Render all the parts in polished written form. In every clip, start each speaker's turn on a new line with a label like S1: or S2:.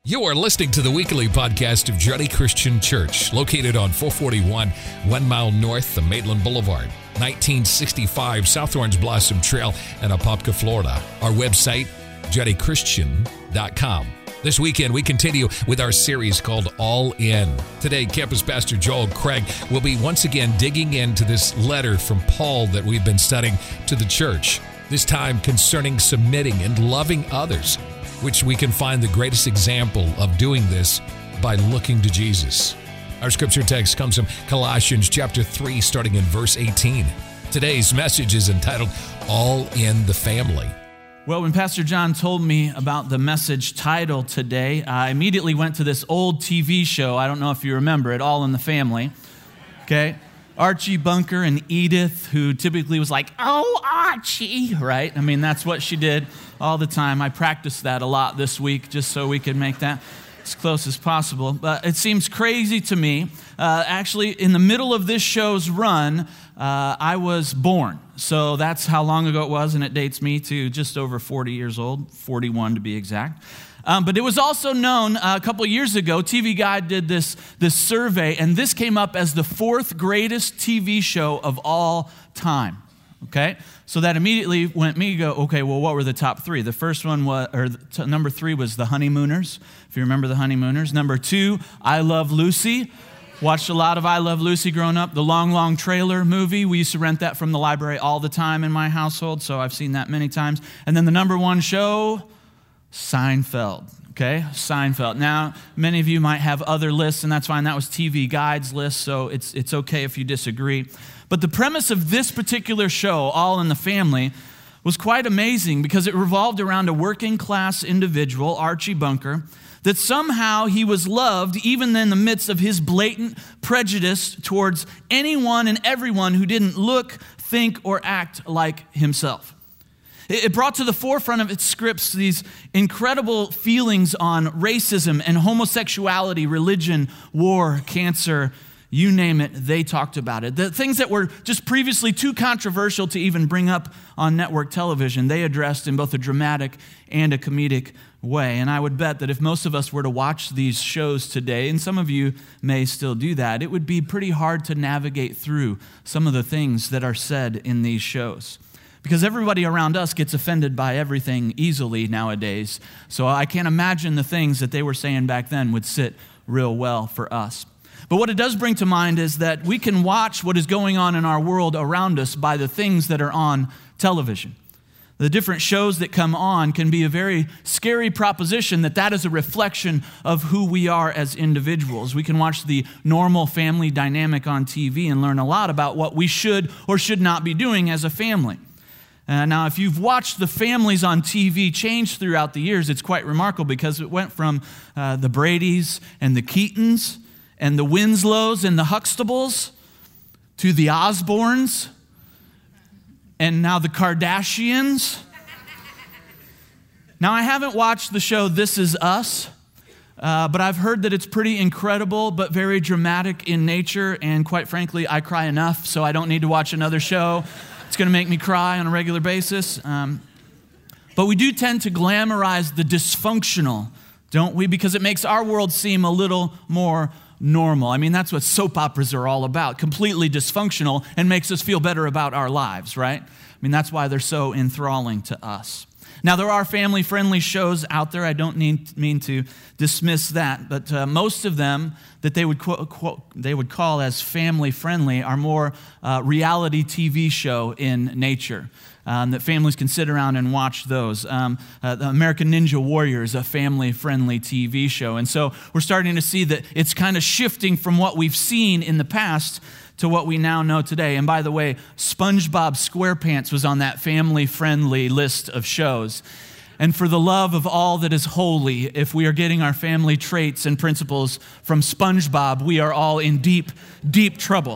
S1: You are listening to the weekly podcast of Juddy Christian Church, located on 441, 1 mile north of Maitland Boulevard, 1965 South Orange Blossom Trail in Apopka, Florida. Our website, juddychristian.com. This weekend, we continue with our series called All In. Today, Campus Pastor Joel Craig will be once again digging into this letter from Paul that we've been studying to the church, this time concerning submitting and loving others, which we can find the greatest example of doing this by looking to Jesus. Our scripture text comes from Colossians chapter 3, starting in verse 18. Today's message is entitled, All in the Family.
S2: Well, when Pastor John told me about the message title today, I immediately went to this old TV show. I don't know if you remember it, All in the Family. Okay? Archie Bunker and Edith, who typically was like, "Oh, Archie," right? I mean, that's what she did all the time. I practiced that a lot this week just so we could make that as close as possible. But it seems crazy to me. Actually, in the middle of this show's run, I was born. So that's how long ago it was, and it dates me to just over 40 years old, 41 to be exact. But it was also known a couple of years ago, TV Guide did this survey, and this came up as the fourth greatest TV show of all time, okay? So that immediately went me to go, okay, well, what were the top three? The first one was, number 3 was The Honeymooners, if you remember The Honeymooners. Number 2, I Love Lucy. Watched a lot of I Love Lucy growing up. The Long, Long Trailer movie, we used to rent that from the library all the time in my household, so I've seen that many times. And then the number 1 show, Seinfeld, okay? Seinfeld. Now, many of you might have other lists, and that's fine. That was TV Guide's list, so it's okay if you disagree. But the premise of this particular show, All in the Family, was quite amazing because it revolved around a working-class individual, Archie Bunker, that somehow he was loved even in the midst of his blatant prejudice towards anyone and everyone who didn't look, think, or act like himself. It brought to the forefront of its scripts these incredible feelings on racism and homosexuality, religion, war, cancer, you name it, they talked about it. The things that were just previously too controversial to even bring up on network television, they addressed in both a dramatic and a comedic way. And I would bet that if most of us were to watch these shows today, and some of you may still do that, it would be pretty hard to navigate through some of the things that are said in these shows. Because everybody around us gets offended by everything easily nowadays. So I can't imagine the things that they were saying back then would sit real well for us. But what it does bring to mind is that we can watch what is going on in our world around us by the things that are on television. The different shows that come on can be a very scary proposition that is a reflection of who we are as individuals. We can watch the normal family dynamic on TV and learn a lot about what we should or should not be doing as a family. Now, if you've watched the families on TV change throughout the years, it's quite remarkable because it went from the Bradys and the Keatons and the Winslows and the Huxtables to the Osbournes and now the Kardashians. Now, I haven't watched the show This Is Us, but I've heard that it's pretty incredible but very dramatic in nature, and quite frankly, I cry enough, so I don't need to watch another show. It's going to make me cry on a regular basis. But we do tend to glamorize the dysfunctional, don't we? Because it makes our world seem a little more normal. I mean, that's what soap operas are all about, completely dysfunctional, and makes us feel better about our lives, right? I mean, that's why they're so enthralling to us. Now, there are family-friendly shows out there. I don't mean to dismiss that, but most of them that they would call as family-friendly are more reality TV show in nature. That families can sit around and watch those. The American Ninja Warrior is a family-friendly TV show. And so we're starting to see that it's kind of shifting from what we've seen in the past to what we now know today. And by the way, SpongeBob SquarePants was on that family-friendly list of shows. And for the love of all that is holy, if we are getting our family traits and principles from SpongeBob, we are all in deep, deep trouble.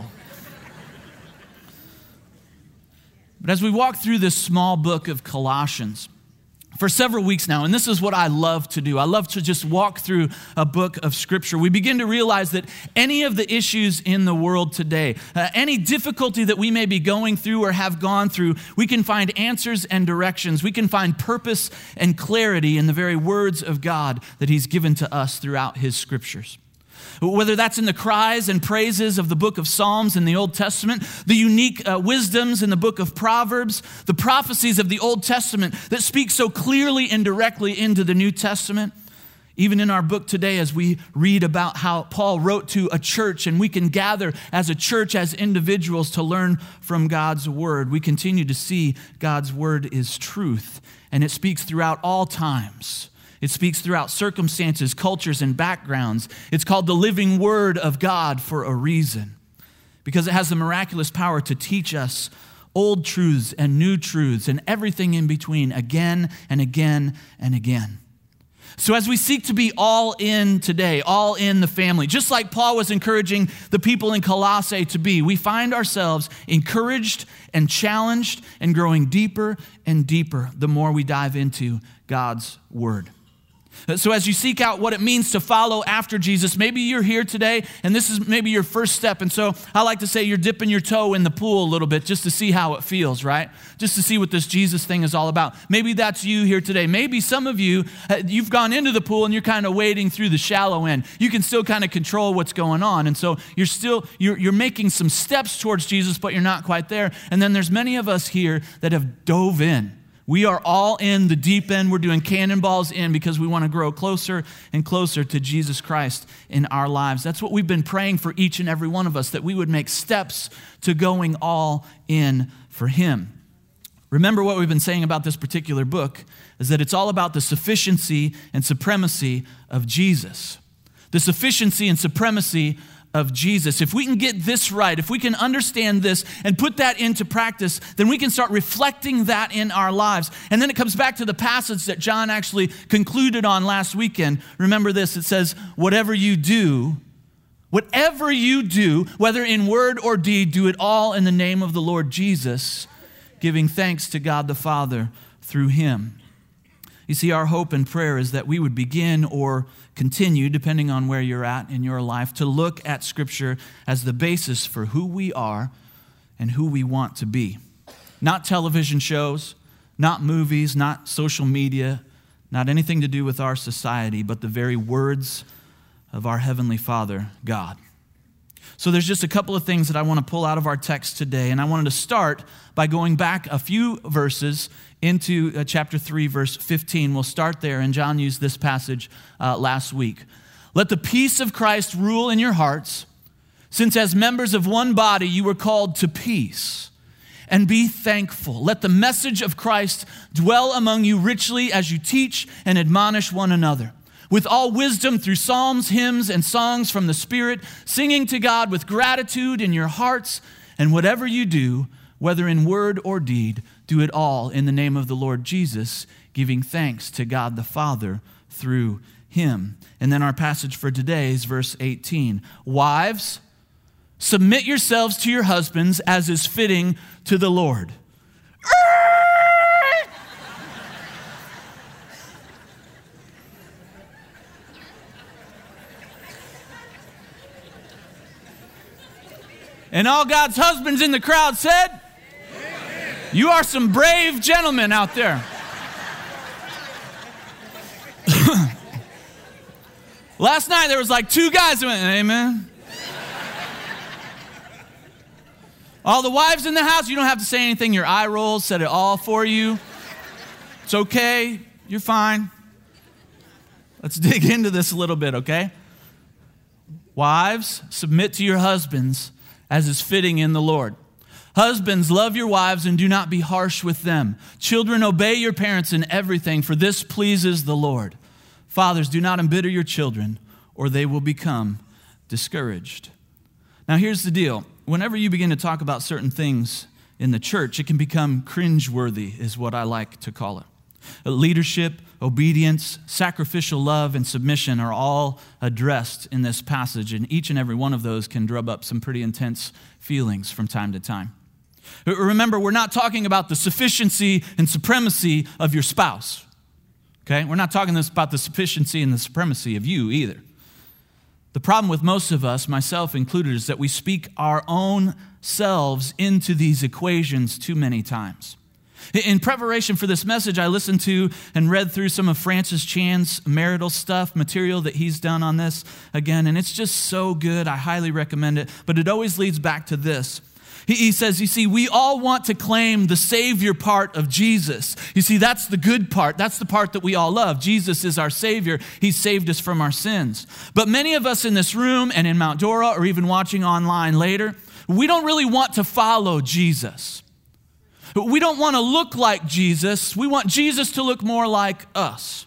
S2: But as we walk through this small book of Colossians, for several weeks now, and this is what I love to do. I love to just walk through a book of Scripture. We begin to realize that any of the issues in the world today, any difficulty that we may be going through or have gone through, we can find answers and directions. We can find purpose and clarity in the very words of God that He's given to us throughout His Scriptures. Whether that's in the cries and praises of the book of Psalms in the Old Testament, the unique wisdoms in the book of Proverbs, the prophecies of the Old Testament that speak so clearly and directly into the New Testament. Even in our book today, as we read about how Paul wrote to a church and we can gather as a church, as individuals to learn from God's word, we continue to see God's word is truth, and it speaks throughout all times. It speaks throughout circumstances, cultures, and backgrounds. It's called the living word of God for a reason, because it has the miraculous power to teach us old truths and new truths and everything in between again and again and again. So as we seek to be all in today, all in the family, just like Paul was encouraging the people in Colossae to be, we find ourselves encouraged and challenged and growing deeper and deeper the more we dive into God's word. So as you seek out what it means to follow after Jesus, maybe you're here today and this is maybe your first step. And so I like to say you're dipping your toe in the pool a little bit just to see how it feels, right? Just to see what this Jesus thing is all about. Maybe that's you here today. Maybe some of you, you've gone into the pool and you're kind of wading through the shallow end. You can still kind of control what's going on. And so you're making some steps towards Jesus, but you're not quite there. And then there's many of us here that have dove in. We are all in the deep end. We're doing cannonballs in because we want to grow closer and closer to Jesus Christ in our lives. That's what we've been praying for each and every one of us, that we would make steps to going all in for Him. Remember what we've been saying about this particular book is that it's all about the sufficiency and supremacy of Jesus. The sufficiency and supremacy of Jesus. If we can get this right, if we can understand this and put that into practice, then we can start reflecting that in our lives. And then it comes back to the passage that John actually concluded on last weekend. Remember this, it says, whatever you do, whether in word or deed, do it all in the name of the Lord Jesus, giving thanks to God the Father through Him. You see, our hope and prayer is that we would begin or continue, depending on where you're at in your life, to look at Scripture as the basis for who we are and who we want to be. Not television shows, not movies, not social media, not anything to do with our society, but the very words of our Heavenly Father, God. So there's just a couple of things that I want to pull out of our text today, and I wanted to start by going back a few verses into chapter 3, verse 15. We'll start there, and John used this passage last week. Let the peace of Christ rule in your hearts, since as members of one body you were called to peace, and be thankful. Let the message of Christ dwell among you richly as you teach and admonish one another, with all wisdom through psalms, hymns, and songs from the Spirit, singing to God with gratitude in your hearts. And whatever you do, whether in word or deed, do it all in the name of the Lord Jesus, giving thanks to God the Father through Him. And then our passage for today is verse 18. Wives, submit yourselves to your husbands as is fitting to the Lord. And all God's husbands in the crowd said, amen. You are some brave gentlemen out there. Last night there was like 2 guys who went, amen. All the wives in the house, you don't have to say anything. Your eye rolls said it all for you. It's okay. You're fine. Let's dig into this a little bit, okay? Wives, submit to your husbands as is fitting in the Lord. Husbands, love your wives and do not be harsh with them. Children, obey your parents in everything, for this pleases the Lord. Fathers, do not embitter your children, or they will become discouraged. Now, here's the deal. Whenever you begin to talk about certain things in the church, it can become cringeworthy, is what I like to call it. Leadership, obedience, sacrificial love, and submission are all addressed in this passage, and each and every one of those can drum up some pretty intense feelings from time to time. Remember, we're not talking about the sufficiency and supremacy of your spouse. Okay? We're not talking about the sufficiency and the supremacy of you either. The problem with most of us, myself included, is that we speak our own selves into these equations too many times. In preparation for this message, I listened to and read through some of Francis Chan's marital stuff, material that he's done on this again, and it's just so good. I highly recommend it, but it always leads back to this. He says, you see, we all want to claim the Savior part of Jesus. You see, that's the good part. That's the part that we all love. Jesus is our Savior. He saved us from our sins. But many of us in this room and in Mount Dora or even watching online later, we don't really want to follow Jesus. We don't want to look like Jesus. We want Jesus to look more like us.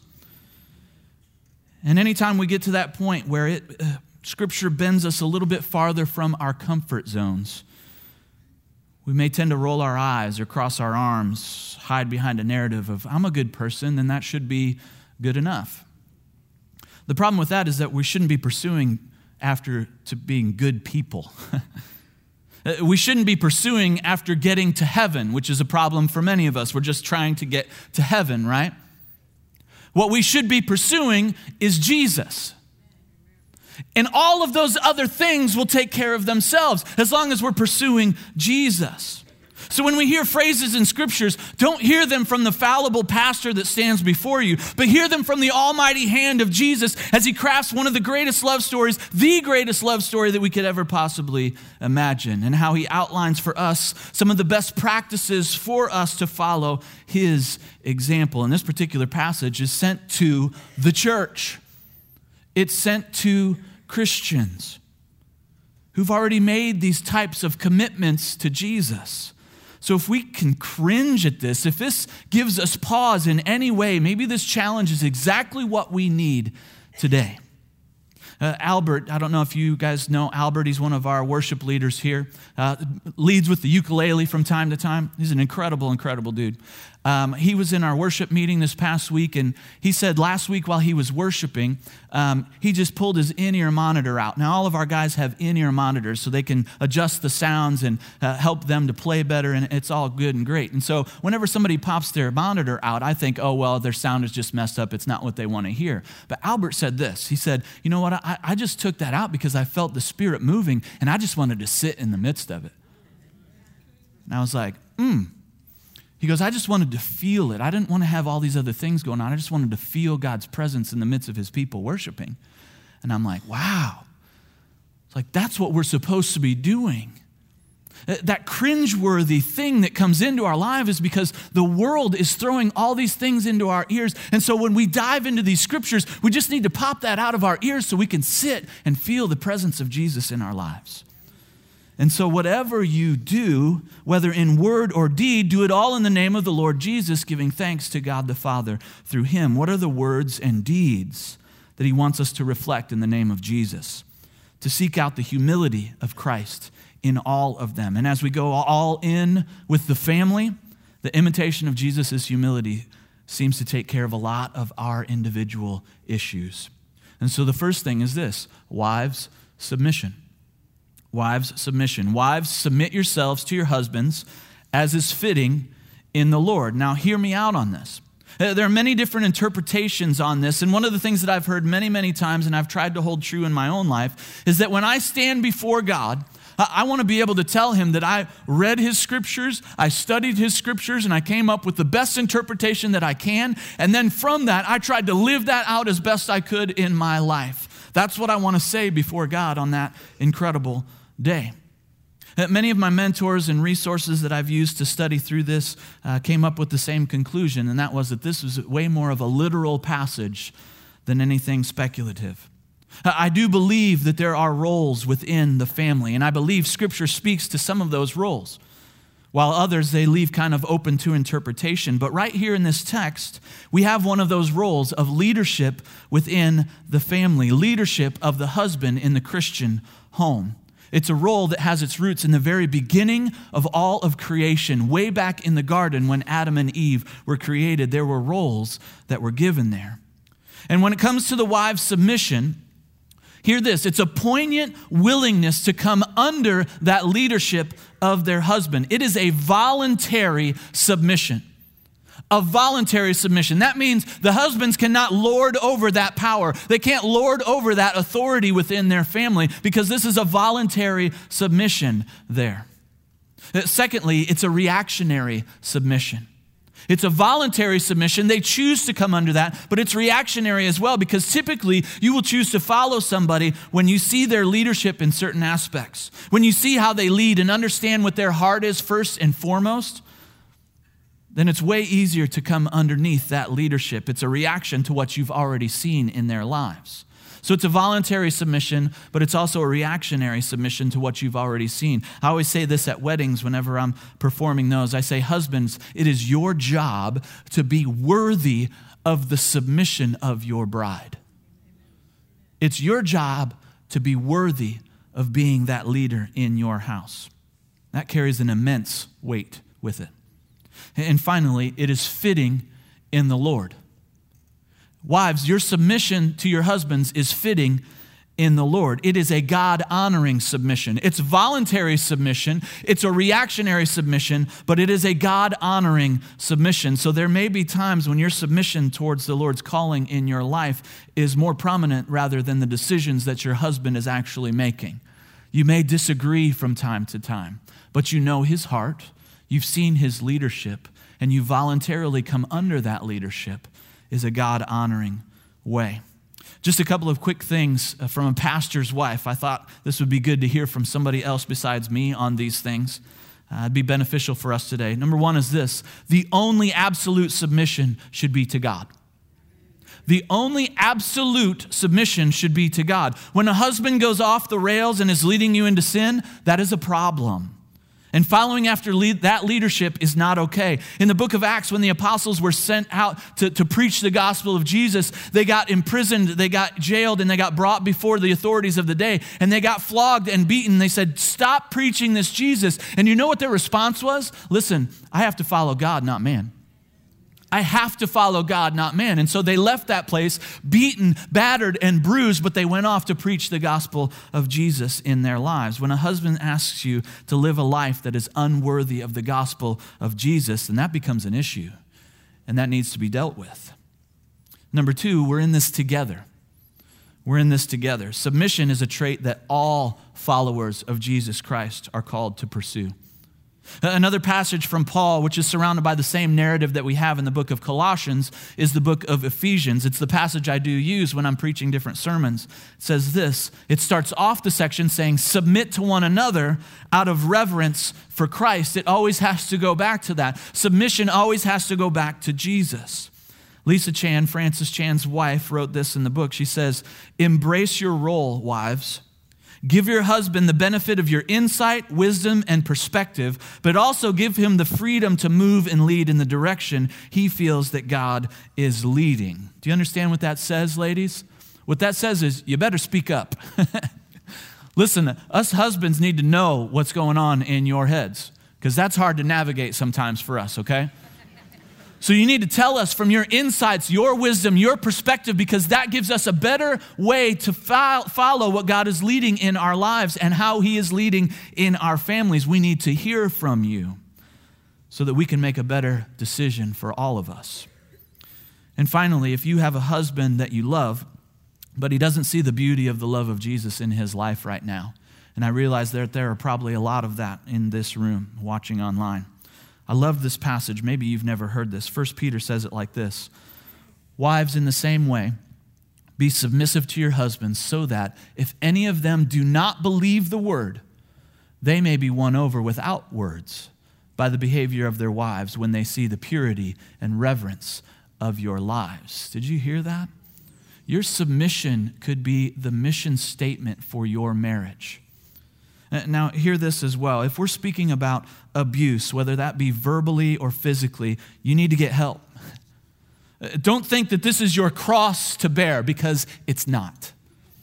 S2: And anytime we get to that point where Scripture bends us a little bit farther from our comfort zones, we may tend to roll our eyes or cross our arms, hide behind a narrative of, I'm a good person, and that should be good enough. The problem with that is that we shouldn't be pursuing after to being good people. We shouldn't be pursuing after getting to heaven, which is a problem for many of us. We're just trying to get to heaven, right? What we should be pursuing is Jesus. And all of those other things will take care of themselves as long as we're pursuing Jesus. So when we hear phrases in scriptures, don't hear them from the fallible pastor that stands before you, but hear them from the almighty hand of Jesus as he crafts one of the greatest love stories, the greatest love story that we could ever possibly imagine, and how he outlines for us some of the best practices for us to follow his example. And this particular passage is sent to the church. It's sent to Christians who've already made these types of commitments to Jesus. So if we can cringe at this, if this gives us pause in any way, maybe this challenge is exactly what we need today. Albert, I don't know if you guys know Albert. He's one of our worship leaders here. Leads with the ukulele from time to time. He's an incredible, incredible dude. He was in our worship meeting this past week, and he said last week while he was worshiping, he just pulled his in-ear monitor out. Now, all of our guys have in-ear monitors, so they can adjust the sounds and help them to play better, and it's all good and great. And so whenever somebody pops their monitor out, I think, oh, well, their sound is just messed up. It's not what they want to hear. But Albert said this. He said, you know what, I just took that out because I felt the Spirit moving, and I just wanted to sit in the midst of it. And I was like, He goes, I just wanted to feel it. I didn't want to have all these other things going on. I just wanted to feel God's presence in the midst of his people worshiping. And I'm like, wow. It's like, that's what we're supposed to be doing. That cringeworthy thing that comes into our life is because the world is throwing all these things into our ears. And so when we dive into these scriptures, we just need to pop that out of our ears so we can sit and feel the presence of Jesus in our lives. And so whatever you do, whether in word or deed, do it all in the name of the Lord Jesus, giving thanks to God the Father through him. What are the words and deeds that he wants us to reflect in the name of Jesus? To seek out the humility of Christ in all of them. And as we go all in with the family, the imitation of Jesus' humility seems to take care of a lot of our individual issues. And so the first thing is this: wives, submission. Wives, submission. Wives, submit yourselves to your husbands as is fitting in the Lord. Now, hear me out on this. There are many different interpretations on this, and one of the things that I've heard many, many times, and I've tried to hold true in my own life, is that when I stand before God, I want to be able to tell him that I read his scriptures, I studied his scriptures, and I came up with the best interpretation that I can, and then from that, I tried to live that out as best I could in my life. That's what I want to say before God on that incredible day. Many of my mentors and resources that I've used to study through this came up with the same conclusion, and that was that this was way more of a literal passage than anything speculative. I do believe that there are roles within the family, and I believe Scripture speaks to some of those roles, while others they leave kind of open to interpretation. But right here in this text, we have one of those roles of leadership within the family, leadership of the husband in the Christian home. It's a role that has its roots in the very beginning of all of creation. Way back in the garden when Adam and Eve were created, there were roles that were given there. And when it comes to the wife's submission, hear this: it's a poignant willingness to come under that leadership of their husband. It is a voluntary submission. a voluntary submission. That means the husbands cannot lord over that power. They can't lord over that authority within their family because this is a voluntary submission there. Secondly, it's a reactionary submission. It's a voluntary submission. They choose to come under that, but it's reactionary as well because typically you will choose to follow somebody when you see their leadership in certain aspects. When you see how they lead and understand what their heart is first and foremost, then it's way easier to come underneath that leadership. It's a reaction to what you've already seen in their lives. So it's a voluntary submission, but it's also a reactionary submission to what you've already seen. I always say this at weddings whenever I'm performing those. I say, husbands, it is your job to be worthy of the submission of your bride. It's your job to be worthy of being that leader in your house. That carries an immense weight with it. And finally, it is fitting in the Lord. Wives, your submission to your husbands is fitting in the Lord. It is a God-honoring submission. It's voluntary submission. It's a reactionary submission, but it is a God-honoring submission. So there may be times when your submission towards the Lord's calling in your life is more prominent rather than the decisions that your husband is actually making. You may disagree from time to time, but you know his heart, you've seen his leadership, and you voluntarily come under that leadership is a God-honoring way. Just a couple of quick things from a pastor's wife. I thought this would be good to hear from somebody else besides me on these things. It'd be beneficial for us today. Number one is this: the only absolute submission should be to God. The only absolute submission should be to God. When a husband goes off the rails and is leading you into sin, that is a problem. And following after that leadership is not okay. In the book of Acts, when the apostles were sent out to preach the gospel of Jesus, they got imprisoned, they got jailed, and they got brought before the authorities of the day. And they got flogged and beaten. They said, stop preaching this Jesus. And you know what their response was? Listen, I have to follow God, not man. I have to follow God, not man. And so they left that place beaten, battered, and bruised, but they went off to preach the gospel of Jesus in their lives. When a husband asks you to live a life that is unworthy of the gospel of Jesus, then that becomes an issue, and that needs to be dealt with. Number two, we're in this together. We're in this together. Submission is a trait that all followers of Jesus Christ are called to pursue. Another passage from Paul, which is surrounded by the same narrative that we have in the book of Colossians, is the book of Ephesians. It's the passage I do use when I'm preaching different sermons. It says this: it starts off the section saying, submit to one another out of reverence for Christ. It always has to go back to that. Submission always has to go back to Jesus. Lisa Chan, Francis Chan's wife, wrote this in the book. She says, embrace your role, wives. Give your husband the benefit of your insight, wisdom, and perspective, but also give him the freedom to move and lead in the direction he feels that God is leading. Do you understand what that says, ladies? What that says is you better speak up. Listen, us husbands need to know what's going on in your heads, because that's hard to navigate sometimes for us, okay? So you need to tell us from your insights, your wisdom, your perspective, because that gives us a better way to follow what God is leading in our lives and how he is leading in our families. We need to hear from you so that we can make a better decision for all of us. And finally, if you have a husband that you love, but he doesn't see the beauty of the love of Jesus in his life right now, and I realize that there are probably a lot of that in this room watching online. I love this passage. Maybe you've never heard this. 1 Peter says it like this: wives, in the same way, be submissive to your husbands, so that if any of them do not believe the word, they may be won over without words by the behavior of their wives when they see the purity and reverence of your lives. Did you hear that? Your submission could be the mission statement for your marriage. Now, hear this as well. If we're speaking about abuse, whether that be verbally or physically, you need to get help. Don't think that this is your cross to bear, because it's not.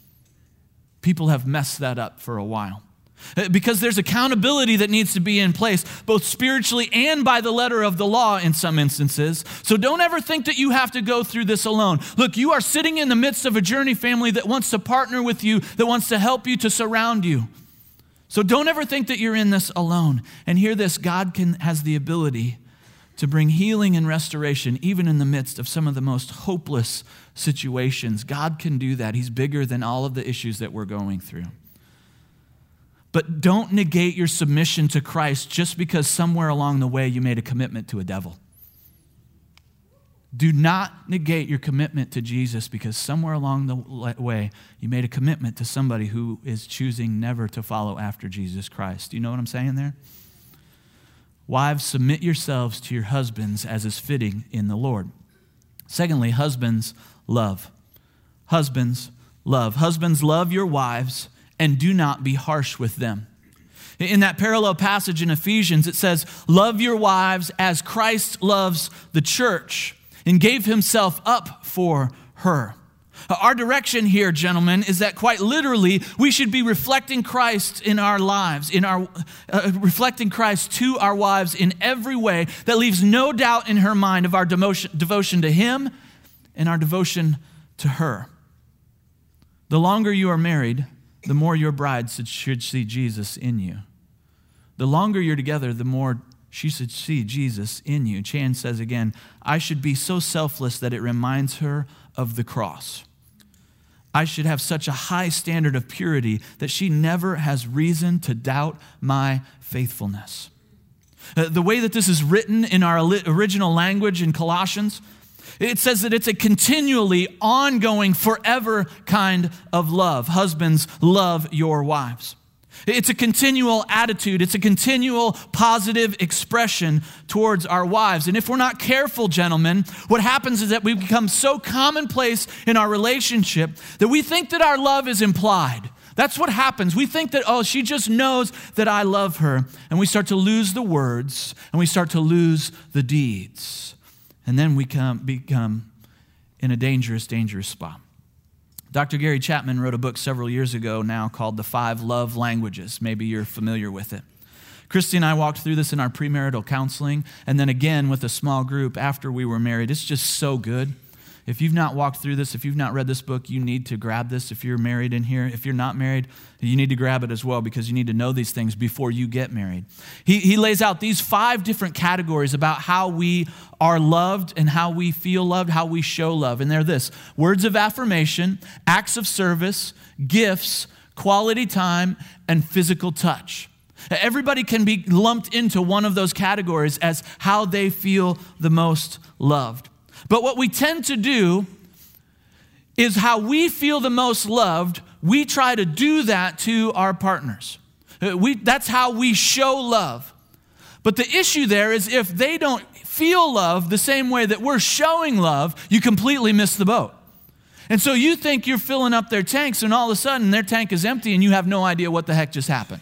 S2: People have messed that up for a while. Because there's accountability that needs to be in place, both spiritually and by the letter of the law in some instances. So don't ever think that you have to go through this alone. Look, you are sitting in the midst of a journey family that wants to partner with you, that wants to help you, to surround you. So don't ever think that you're in this alone. And hear this: God has the ability to bring healing and restoration, even in the midst of some of the most hopeless situations. God can do that. He's bigger than all of the issues that we're going through. But don't negate your submission to Christ just because somewhere along the way you made a commitment to a devil. Do not negate your commitment to Jesus because somewhere along the way you made a commitment to somebody who is choosing never to follow after Jesus Christ. Do you know what I'm saying there? Wives, submit yourselves to your husbands as is fitting in the Lord. Secondly, husbands, love. Husbands, love. Husbands, love your wives and do not be harsh with them. In that parallel passage in Ephesians, it says, love your wives as Christ loves the church and gave himself up for her. Our direction here, gentlemen, is that quite literally we should be reflecting Christ in our lives, reflecting Christ to our wives in every way that leaves no doubt in her mind of our devotion to him and our devotion to her. The longer you are married, the more your bride should see Jesus in you. The longer you're together, the more she should see Jesus in you. Chan says again, I should be so selfless that it reminds her of the cross. I should have such a high standard of purity that she never has reason to doubt my faithfulness. The way that this is written in our original language in Colossians, it says that it's a continually ongoing, forever kind of love. Husbands, love your wives. It's a continual attitude. It's a continual positive expression towards our wives. And if we're not careful, gentlemen, what happens is that we become so commonplace in our relationship that we think that our love is implied. That's what happens. We think that, oh, she just knows that I love her. And we start to lose the words and we start to lose the deeds. And then we become in a dangerous, dangerous spot. Dr. Gary Chapman wrote a book several years ago now called The 5 Love Languages. Maybe you're familiar with it. Christy and I walked through this in our premarital counseling and then again with a small group after we were married. It's just so good. If you've not walked through this, if you've not read this book, you need to grab this. If you're married in here, if you're not married, you need to grab it as well because you need to know these things before you get married. He lays out these 5 different categories about how we are loved and how we feel loved, how we show love. And they're this: words of affirmation, acts of service, gifts, quality time, and physical touch. Everybody can be lumped into one of those categories as how they feel the most loved. But what we tend to do is how we feel the most loved, we try to do that to our partners. That's how we show love. But the issue there is if they don't feel love the same way that we're showing love, you completely miss the boat. And so you think you're filling up their tanks and all of a sudden their tank is empty and you have no idea what the heck just happened.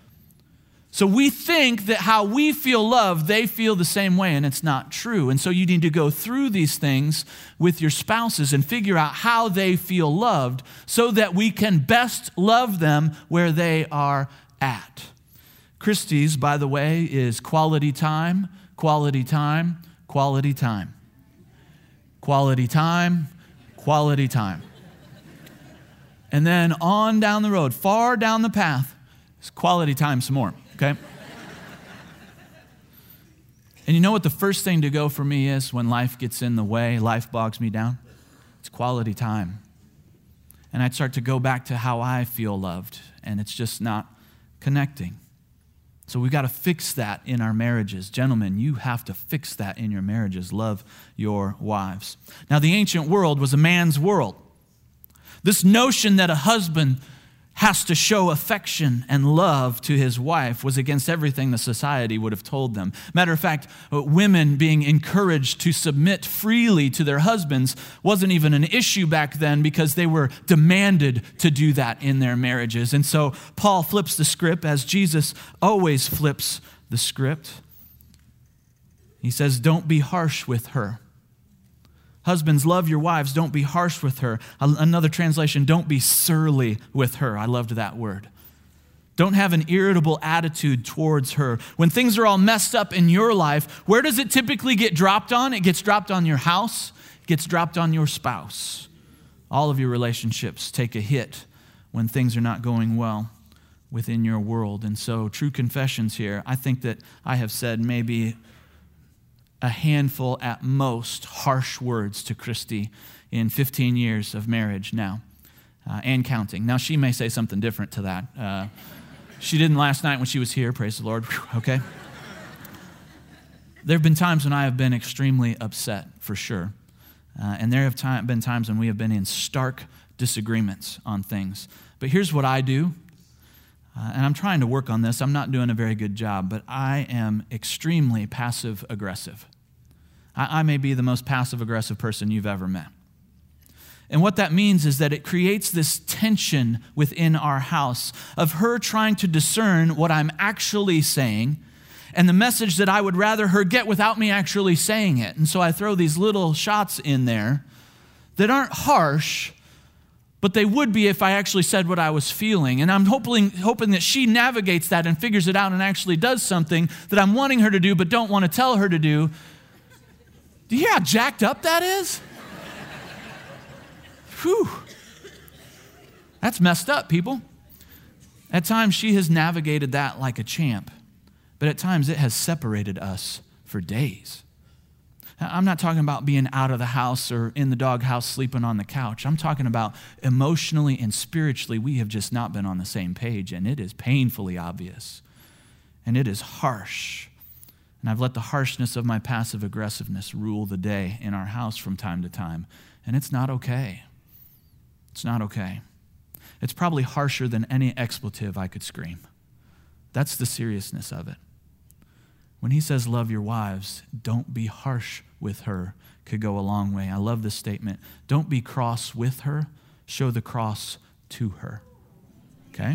S2: So we think that how we feel love, they feel the same way, and it's not true. And so you need to go through these things with your spouses and figure out how they feel loved so that we can best love them where they are at. Christie's, by the way, is quality time, quality time, quality time. Quality time, quality time. And then on down the road, far down the path, is quality time some more. Okay? And you know what the first thing to go for me is when life gets in the way, life bogs me down? It's quality time. And I'd start to go back to how I feel loved, and it's just not connecting. So we've got to fix that in our marriages. Gentlemen, you have to fix that in your marriages. Love your wives. Now, the ancient world was a man's world. This notion that a husband has to show affection and love to his wife was against everything the society would have told them. Matter of fact, women being encouraged to submit freely to their husbands wasn't even an issue back then because they were demanded to do that in their marriages. And so Paul flips the script as Jesus always flips the script. He says, don't be harsh with her. Husbands, love your wives. Don't be harsh with her. Another translation, don't be surly with her. I loved that word. Don't have an irritable attitude towards her. When things are all messed up in your life, where does it typically get dropped on? It gets dropped on your house. It gets dropped on your spouse. All of your relationships take a hit when things are not going well within your world. And so, true confessions here. I think that I have said maybe a handful at most harsh words to Christy in 15 years of marriage now, and counting. Now, she may say something different to that. She didn't last night when she was here, praise the Lord, okay? There have been times when I have been extremely upset, for sure. And there have been times when we have been in stark disagreements on things. But here's what I do, and I'm trying to work on this. I'm not doing a very good job, but I am extremely passive-aggressive. I may be the most passive-aggressive person you've ever met. And what that means is that it creates this tension within our house of her trying to discern what I'm actually saying and the message that I would rather her get without me actually saying it. And so I throw these little shots in there that aren't harsh, but they would be if I actually said what I was feeling. And I'm hoping that she navigates that and figures it out and actually does something that I'm wanting her to do but don't want to tell her to do. Do you hear how jacked up that is? Whew. That's messed up, people. At times, she has navigated that like a champ, but at times it has separated us for days. I'm not talking about being out of the house or in the doghouse sleeping on the couch. I'm talking about emotionally and spiritually, we have just not been on the same page, and it is painfully obvious, and it is harsh. And I've let the harshness of my passive aggressiveness rule the day in our house from time to time. And it's not okay. It's not okay. It's probably harsher than any expletive I could scream. That's the seriousness of it. When he says, love your wives, don't be harsh with her, could go a long way. I love this statement. Don't be cross with her, show the cross to her. Okay?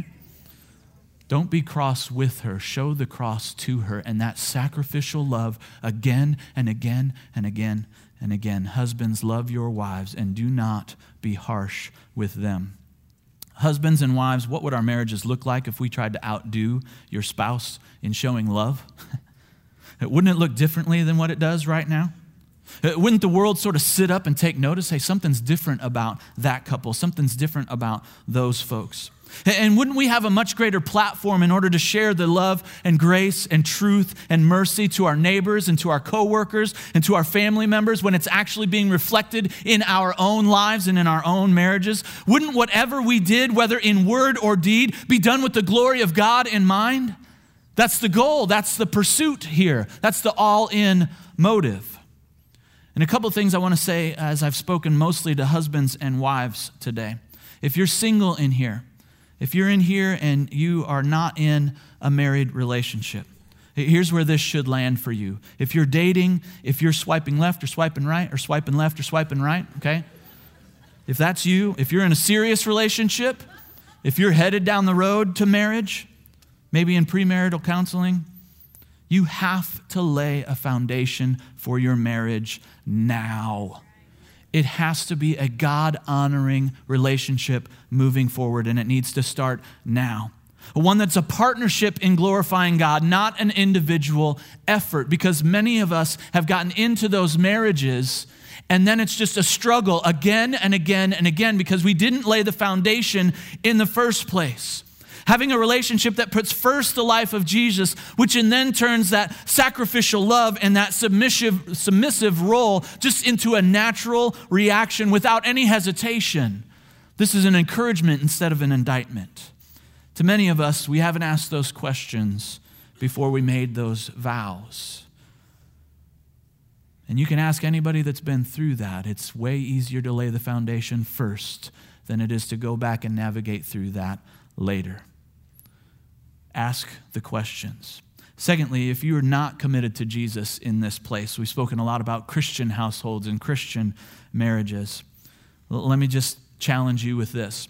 S2: Don't be cross with her. Show the cross to her. And that sacrificial love again and again and again and again. Husbands, love your wives and do not be harsh with them. Husbands and wives, what would our marriages look like if we tried to outdo your spouse in showing love? Wouldn't it look differently than what it does right now? Wouldn't the world sort of sit up and take notice? Hey, something's different about that couple. Something's different about those folks. And wouldn't we have a much greater platform in order to share the love and grace and truth and mercy to our neighbors and to our coworkers and to our family members when it's actually being reflected in our own lives and in our own marriages? Wouldn't whatever we did, whether in word or deed, be done with the glory of God in mind? That's the goal. That's the pursuit here. That's the all-in motive. And a couple of things I want to say as I've spoken mostly to husbands and wives today. If you're single in here, if you're in here and you are not in a married relationship, here's where this should land for you. If you're dating, if you're swiping left or swiping right or swiping left or swiping right, okay? If that's you, if you're in a serious relationship, if you're headed down the road to marriage, maybe in premarital counseling, you have to lay a foundation for your marriage now. It has to be a God-honoring relationship moving forward, and it needs to start now. One that's a partnership in glorifying God, not an individual effort, because many of us have gotten into those marriages, and then it's just a struggle again and again and again because we didn't lay the foundation in the first place. Having a relationship that puts first the life of Jesus, which in then turns that sacrificial love and that submissive role just into a natural reaction without any hesitation. This is an encouragement instead of an indictment. To many of us, we haven't asked those questions before we made those vows. And you can ask anybody that's been through that. It's way easier to lay the foundation first than it is to go back and navigate through that later. Ask the questions. Secondly, if you are not committed to Jesus in this place, we've spoken a lot about Christian households and Christian marriages. Let me just challenge you with this.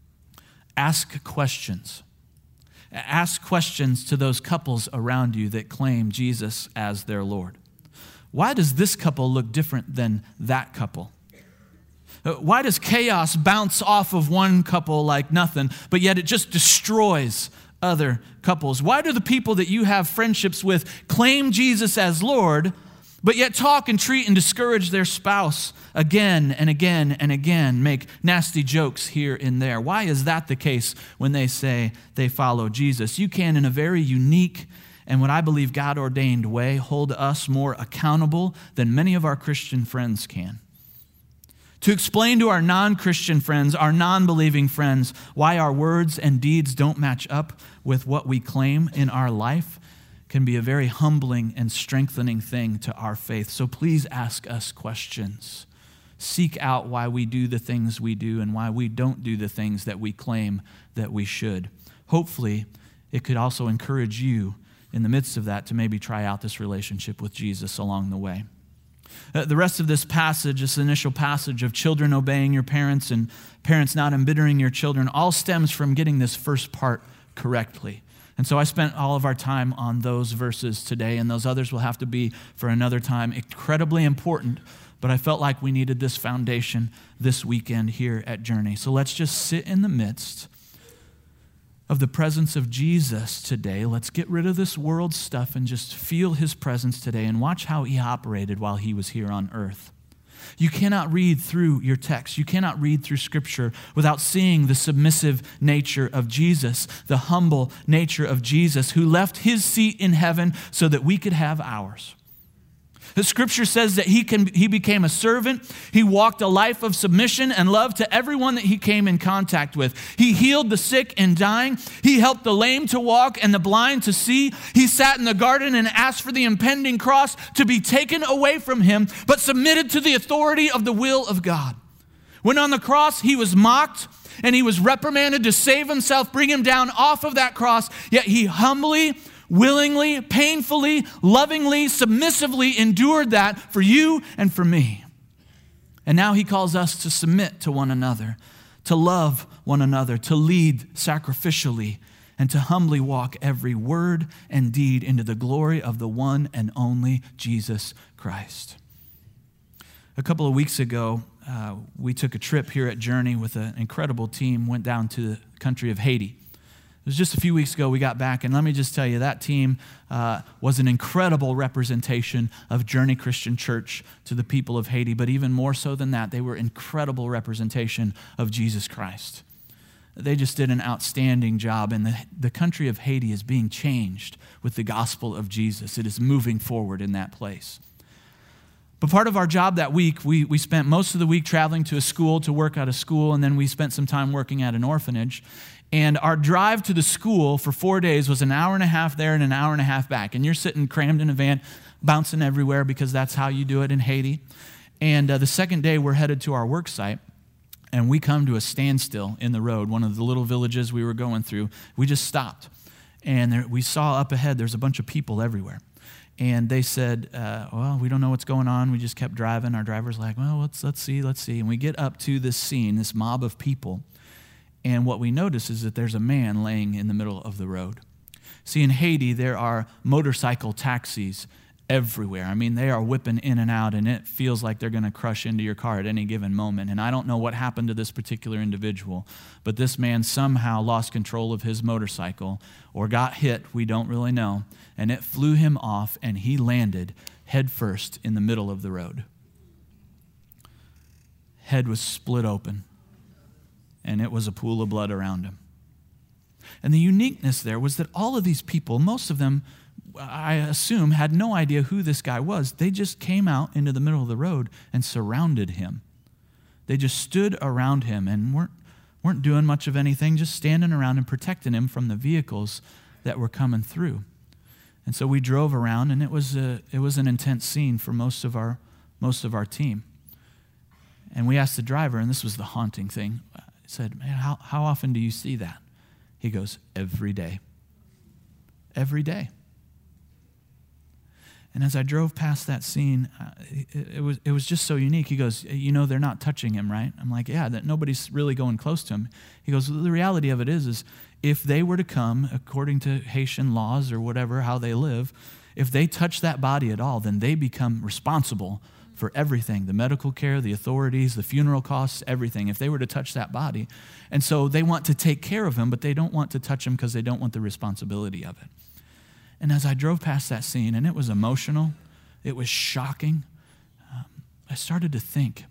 S2: Ask questions. Ask questions to those couples around you that claim Jesus as their Lord. Why does this couple look different than that couple? Why does chaos bounce off of one couple like nothing, but yet it just destroys other couples? Why do the people that you have friendships with claim Jesus as Lord, but yet talk and treat and discourage their spouse again and again and again, make nasty jokes here and there? Why is that the case when they say they follow Jesus? You can, in a very unique and what I believe God-ordained way hold us more accountable than many of our Christian friends can. To explain to our non-Christian friends, our non-believing friends, why our words and deeds don't match up with what we claim in our life can be a very humbling and strengthening thing to our faith. So please ask us questions. Seek out why we do the things we do and why we don't do the things that we claim that we should. Hopefully, it could also encourage you in the midst of that to maybe try out this relationship with Jesus along the way. The rest of this passage, this initial passage of children obeying your parents and parents not embittering your children, all stems from getting this first part correctly. And so I spent all of our time on those verses today, and those others will have to be for another time. Incredibly important, but I felt like we needed this foundation this weekend here at Journey. So let's just sit in the midst of the presence of Jesus today. Let's get rid of this world stuff and just feel his presence today and watch how he operated while he was here on earth. You cannot read through your text. You cannot read through Scripture without seeing the submissive nature of Jesus, the humble nature of Jesus, who left his seat in heaven so that we could have ours. The Scripture says that he became a servant. He walked a life of submission and love to everyone that he came in contact with. He healed the sick and dying. He helped the lame to walk and the blind to see. He sat in the garden and asked for the impending cross to be taken away from him, but submitted to the authority of the will of God. When on the cross, he was mocked and he was reprimanded to save himself, bring him down off of that cross, yet he humbly, willingly, painfully, lovingly, submissively endured that for you and for me. And now he calls us to submit to one another, to love one another, to lead sacrificially, and to humbly walk every word and deed into the glory of the one and only Jesus Christ. A couple of weeks ago, we took a trip here at Journey with an incredible team, went down to the country of Haiti. It was just a few weeks ago we got back, and let me just tell you, that team was an incredible representation of Journey Christian Church to the people of Haiti, but even more so than that, they were incredible representation of Jesus Christ. They just did an outstanding job, and the country of Haiti is being changed with the gospel of Jesus. It is moving forward in that place. But part of our job that week, we spent most of the week traveling to a school to work at a school, and then we spent some time working at an orphanage. And our drive to the school for 4 days was an hour and a half there and an hour and a half back. And you're sitting crammed in a van, bouncing everywhere because that's how you do it in Haiti. And the second day, we're headed to our work site, and we come to a standstill in the road, one of the little villages we were going through. We just stopped, and we saw up ahead there's a bunch of people everywhere. And they said, well, we don't know what's going on. We just kept driving. Our driver's like, well, let's see. And we get up to this scene, this mob of people. And what we notice is that there's a man laying in the middle of the road. See, in Haiti, there are motorcycle taxis everywhere. I mean, they are whipping in and out, and it feels like they're going to crush into your car at any given moment. And I don't know what happened to this particular individual, but this man somehow lost control of his motorcycle or got hit, we don't really know, and it flew him off, and he landed head first in the middle of the road. Head was split open, and it was a pool of blood around him. And the uniqueness there was that all of these people, most of them, I assume, had no idea who this guy was. They just came out into the middle of the road and surrounded him. They just stood around him and weren't doing much of anything, just standing around and protecting him from the vehicles that were coming through. And so we drove around, and it was an intense scene for most of our team. And we asked the driver, and this was the haunting thing. I said, man, how often do you see that? He goes, every day. Every day. And as I drove past that scene, it was just so unique. He goes, they're not touching him, right? I'm like, yeah, that nobody's really going close to him. He goes, well, the reality of it is if they were to come, according to Haitian laws or whatever, how they live, if they touch that body at all, then they become responsible for everything, the medical care, the authorities, the funeral costs, everything, if they were to touch that body. And so they want to take care of him, but they don't want to touch him because they don't want the responsibility of it. And as I drove past that scene, and it was emotional, it was shocking, I started to think,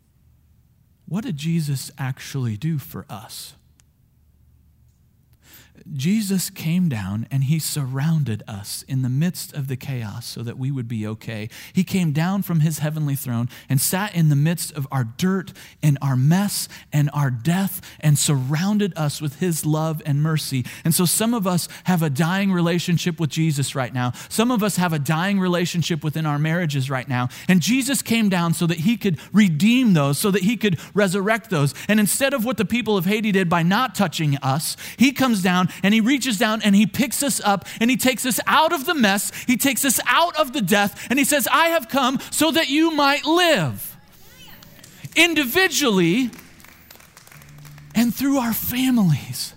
S2: what did Jesus actually do for us? Jesus came down and he surrounded us in the midst of the chaos so that we would be okay. He came down from his heavenly throne and sat in the midst of our dirt and our mess and our death and surrounded us with his love and mercy. And so some of us have a dying relationship with Jesus right now. Some of us have a dying relationship within our marriages right now. And Jesus came down so that he could redeem those, so that he could resurrect those. And instead of what the people of Haiti did by not touching us, he comes down and he reaches down and he picks us up and he takes us out of the mess. He takes us out of the death and he says, I have come so that you might live individually and through our families.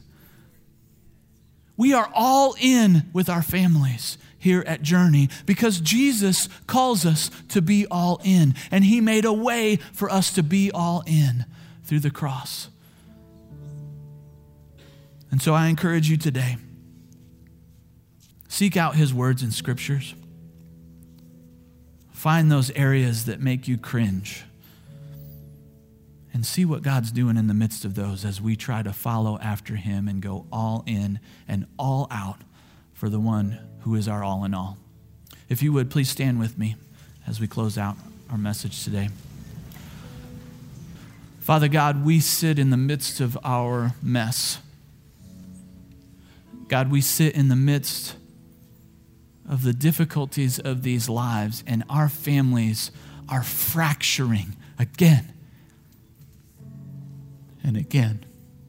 S2: We are all in with our families here at Journey because Jesus calls us to be all in, and he made a way for us to be all in through the cross. And so I encourage you today, seek out his words in scriptures. Find those areas that make you cringe and see what God's doing in the midst of those as we try to follow after him and go all in and all out for the one who is our all in all. If you would, please stand with me as we close out our message today. Father God, we sit in the midst of our mess. God, we sit in the midst of the difficulties of these lives, and our families are fracturing again and again.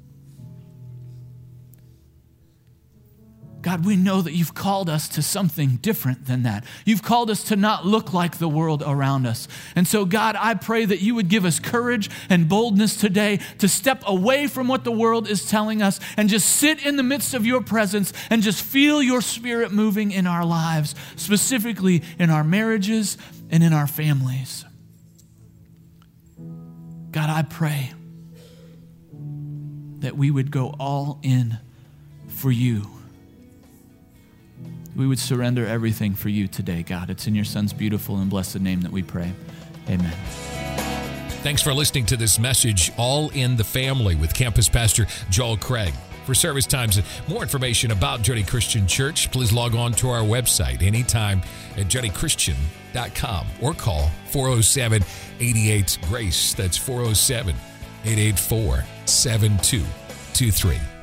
S2: God, we know that you've called us to something different than that. You've called us to not look like the world around us. And so, God, I pray that you would give us courage and boldness today to step away from what the world is telling us and just sit in the midst of your presence and just feel your spirit moving in our lives, specifically in our marriages and in our families. God, I pray that we would go all in for you. We would surrender everything for you today, God. It's in your Son's beautiful and blessed name that we pray. Amen.
S1: Thanks for listening to this message, All in the Family, with Campus Pastor Joel Craig. For service times and more information about Journey Christian Church, please log on to our website anytime at journeychristian.com or call 407-88-GRACE. That's 407-884-7223.